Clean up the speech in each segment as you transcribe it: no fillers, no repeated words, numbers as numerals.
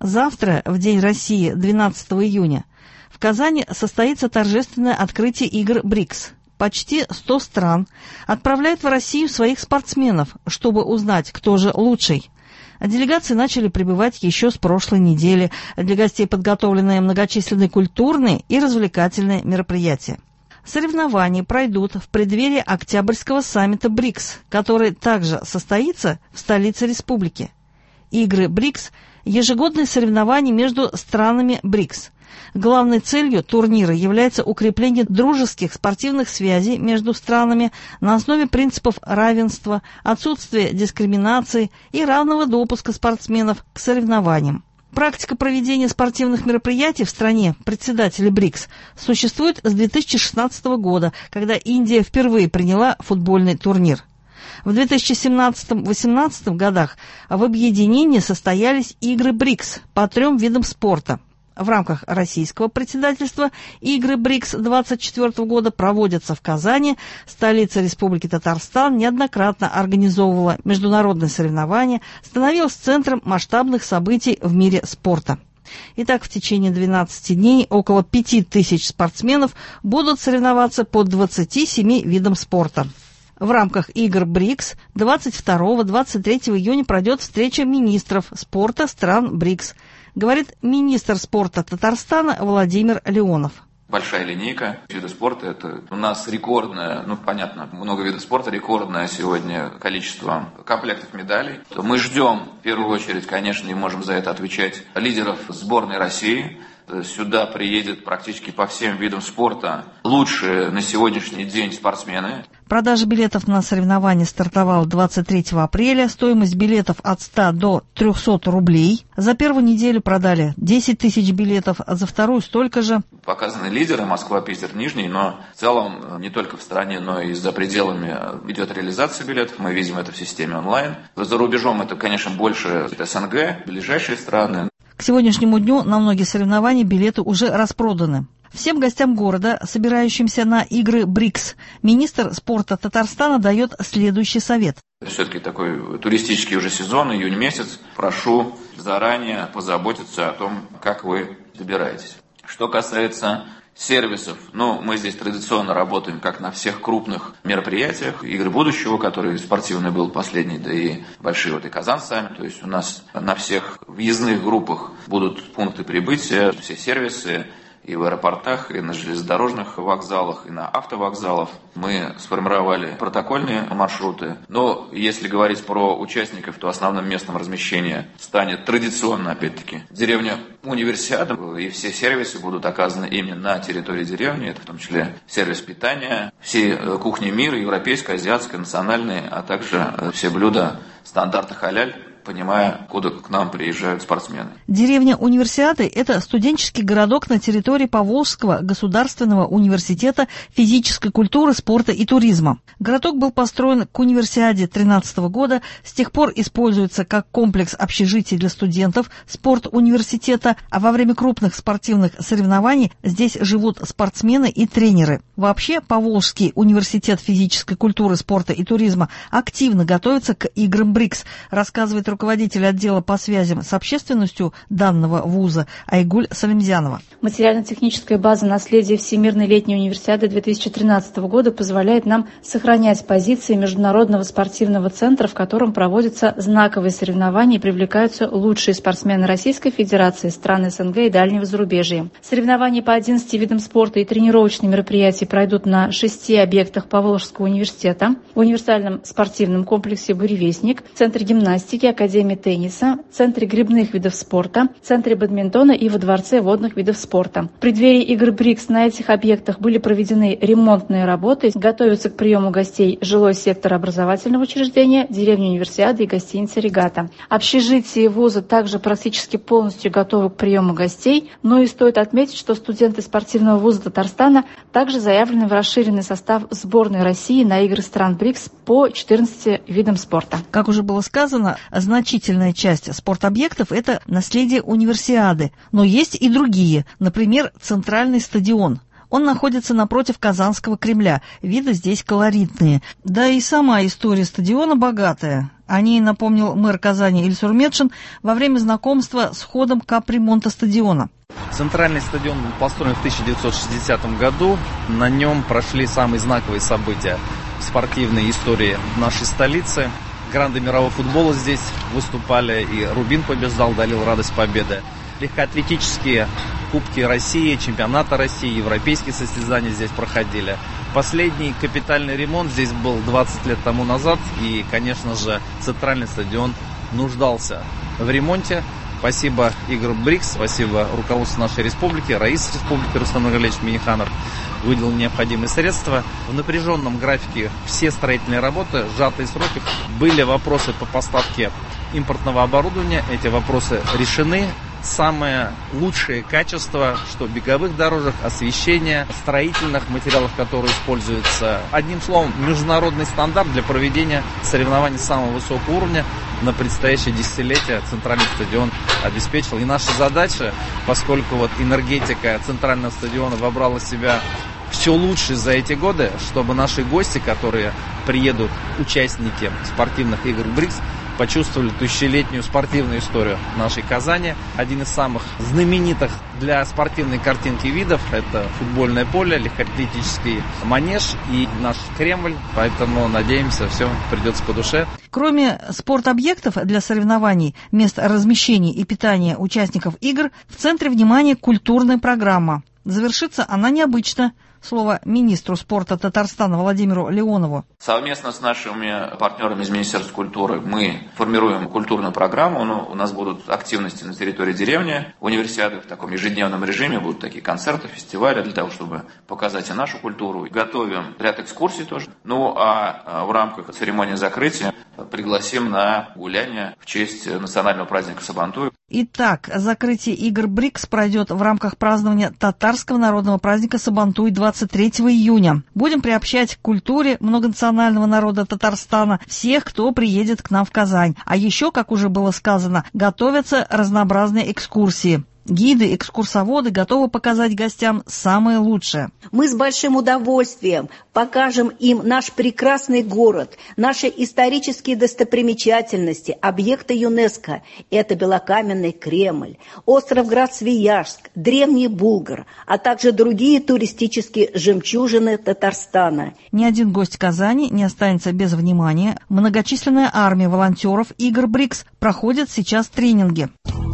Завтра, в День России, 12 июня, в Казани состоится торжественное открытие игр БРИКС. Почти 100 стран отправляют в Россию своих спортсменов, чтобы узнать, кто же лучший. Делегации начали прибывать еще с прошлой недели. Для гостей подготовлены многочисленные культурные и развлекательные мероприятия. Соревнования пройдут в преддверии Октябрьского саммита БРИКС, который также состоится в столице республики. Игры БРИКС – ежегодные соревнования между странами БРИКС. Главной целью турнира является укрепление дружеских спортивных связей между странами на основе принципов равенства, отсутствия дискриминации и равного допуска спортсменов к соревнованиям. Практика проведения спортивных мероприятий в стране председателя БРИКС существует с 2016 года, когда Индия впервые приняла футбольный турнир. В 2017-2018 годах в объединении состоялись игры БРИКС по 3 видам спорта. В рамках российского председательства игры БРИКС 2024 года проводятся в Казани. Столица Республики Татарстан неоднократно организовывала международные соревнования, становилась центром масштабных событий в мире спорта. Итак, в течение 12 дней около 5000 спортсменов будут соревноваться по 27 видам спорта. В рамках игр БРИКС 22-23 июня пройдет встреча министров спорта стран БРИКС, говорит министр спорта Татарстана Владимир Леонов. Большая линейка видов спорта. Это у нас рекордное, понятно, много видов спорта, рекордное сегодня количество комплектов медалей. Мы ждем, в первую очередь, конечно, и можем за это отвечать, лидеров сборной России. Сюда приедет практически по всем видам спорта лучшие на сегодняшний день спортсмены. Продажа билетов на соревнования стартовала 23 апреля. Стоимость билетов от 100 до 300 рублей. За первую неделю продали 10 тысяч билетов, а за вторую столько же. Показаны лидеры: Москва, Питер, Нижний, но в целом не только в стране, но и за пределами идет реализация билетов. Мы видим это в системе онлайн. За рубежом это, конечно, больше СНГ, ближайшие страны. К сегодняшнему дню на многие соревнования билеты уже распроданы. Всем гостям города, собирающимся на игры БРИКС, министр спорта Татарстана дает следующий совет. Все-таки такой туристический уже сезон, июнь месяц. Прошу заранее позаботиться о том, как вы добираетесь. Что касается сервисов, мы здесь традиционно работаем, как на всех крупных мероприятиях. Игры будущего, который спортивный был последний, да и большие и Казан сами. То есть у нас на всех въездных группах будут пункты прибытия, все сервисы, и в аэропортах, и на железнодорожных вокзалах, и на автовокзалах. Мы сформировали протокольные маршруты. Но если говорить про участников, то основным местом размещения станет традиционно, опять-таки, деревня Универсиада. И все сервисы будут оказаны именно на территории деревни. Это в том числе сервис питания, все кухни мира, европейская, азиатская, национальные, а также все блюда стандарта халяль, понимая, куда к нам приезжают спортсмены. Деревня Универсиады – это студенческий городок на территории Поволжского государственного университета физической культуры, спорта и туризма. Городок был построен к Универсиаде 2013 года, с тех пор используется как комплекс общежитий для студентов спорт университета, а во время крупных спортивных соревнований здесь живут спортсмены и тренеры. Вообще, Поволжский университет физической культуры, спорта и туризма активно готовится к играм БРИКС, рассказывает руководитель отдела по связям с общественностью данного вуза Айгуль Салимзянова. Материально-техническая база наследия Всемирной летней универсиады 2013 года позволяет нам сохранять позиции международного спортивного центра, в котором проводятся знаковые соревнования и привлекаются лучшие спортсмены Российской Федерации, стран СНГ и дальнего зарубежья. Соревнования по 11 видам спорта и тренировочные мероприятия пройдут на 6 объектах Поволжского университета: в универсальном спортивном комплексе «Буревестник», центре гимнастики, Академии тенниса, Центре гребных видов спорта, Центре бадминтона и во Дворце водных видов спорта. В преддверии игр БРИКС на этих объектах были проведены ремонтные работы. Готовятся к приему гостей жилой сектор образовательного учреждения, деревня Универсиады и гостиница «Регата». Общежитие вуза также практически полностью готовы к приему гостей, но и стоит отметить, что студенты спортивного вуза Татарстана также заявлены в расширенный состав сборной России на игры стран БРИКС по 14 видам спорта. Как уже было сказано, значительная часть спортобъектов – это наследие универсиады, но есть и другие, например, центральный стадион. Он находится напротив Казанского Кремля, виды здесь колоритные. Да и сама история стадиона богатая. О ней напомнил мэр Казани Ильсур Метшин во время знакомства с ходом капремонта стадиона. Центральный стадион был построен в 1960 году. На нем прошли самые знаковые события в спортивной истории нашей столицы. Гранды мирового футбола здесь выступали, и Рубин побеждал, дарил радость победы. Легкоатлетические кубки России, чемпионаты России, европейские состязания здесь проходили. Последний капитальный ремонт здесь был 20 лет тому назад, и, конечно же, центральный стадион нуждался в ремонте. Спасибо Игорь Брикс, спасибо руководству нашей республики, Раис Республики Рустам Нургалиевич Миниханов выделил необходимые средства. В напряженном графике все строительные работы, сжатые сроки. Были вопросы по поставке импортного оборудования, эти вопросы решены. Самое лучшее качество, что беговых дорожек, освещения, строительных материалов, которые используются. Одним словом, международный стандарт для проведения соревнований самого высокого уровня на предстоящее десятилетие центральный стадион обеспечил. И наша задача, поскольку энергетика центрального стадиона вобрала в себя все лучше за эти годы, чтобы наши гости, которые приедут, участники спортивных игр БРИКС, почувствовали тысячелетнюю спортивную историю нашей Казани. Один из самых знаменитых для спортивной картинки видов – это футбольное поле, легкоатлетический манеж и наш Кремль. Поэтому, надеемся, все придется по душе. Кроме спортобъектов для соревнований, мест размещения и питания участников игр, в центре внимания культурная программа. Завершится она необычно. Слово министру спорта Татарстана Владимиру Леонову. Совместно с нашими партнерами из Министерства культуры мы формируем культурную программу. У нас будут активности на территории деревни, универсиады в таком ежедневном режиме, будут такие концерты, фестивали для того, чтобы показать и нашу культуру. Готовим ряд экскурсий тоже. А в рамках церемонии закрытия пригласим на гуляние в честь национального праздника Сабантуй. Итак, закрытие игр БРИКС пройдет в рамках празднования татарского народного праздника Сабантуй 23 июня. Будем приобщать к культуре многонационального народа Татарстана всех, кто приедет к нам в Казань. А еще, как уже было сказано, готовятся разнообразные экскурсии. Гиды, экскурсоводы готовы показать гостям самое лучшее. Мы с большим удовольствием покажем им наш прекрасный город, наши исторические достопримечательности, объекты ЮНЕСКО. Это Белокаменный Кремль, остров Град-Свияжск, Древний Булгар, а также другие туристические жемчужины Татарстана. Ни один гость Казани не останется без внимания. Многочисленная армия волонтеров игр БРИКС проходит сейчас тренинги.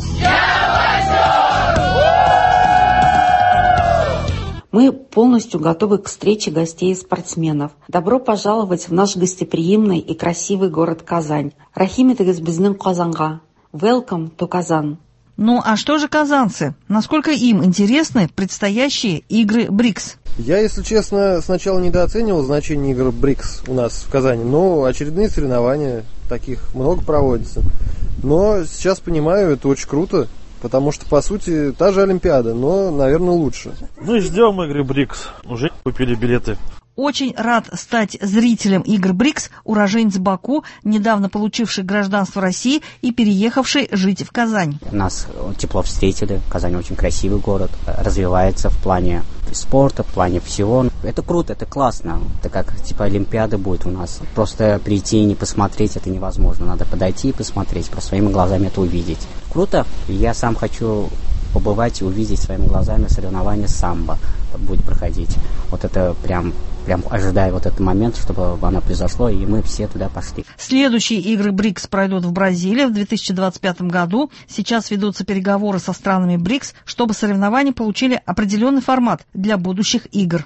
Мы полностью готовы к встрече гостей и спортсменов. Добро пожаловать в наш гостеприимный и красивый город Казань. Рахимитегез безнің Казанға. Welcome to Казан. Ну а что же казанцы? Насколько им интересны предстоящие игры БРИКС? Я, если честно, сначала недооценивал значение игр БРИКС у нас в Казани, но очередные соревнования, таких много проводится. Но сейчас понимаю, это очень круто, потому что, по сути, та же Олимпиада, но, наверное, лучше. Мы ждем игры БРИКС, уже купили билеты. Очень рад стать зрителем игр БРИКС уроженец Баку, недавно получивший гражданство России и переехавший жить в Казань. Нас тепло встретили. Казань очень красивый город, развивается в плане спорта, в плане всего. Это круто, это классно. Это как Олимпиада будет у нас. Просто прийти и не посмотреть это невозможно. Надо подойти и посмотреть, просто своими глазами это увидеть. Круто. Я сам хочу побывать и увидеть своими глазами соревнования самбо будет проходить. Вот это прям ожидаю этот момент, чтобы оно произошло, и мы все туда пошли. Следующие игры БРИКС пройдут в Бразилии в 2025 году. Сейчас ведутся переговоры со странами БРИКС, чтобы соревнования получили определенный формат для будущих игр.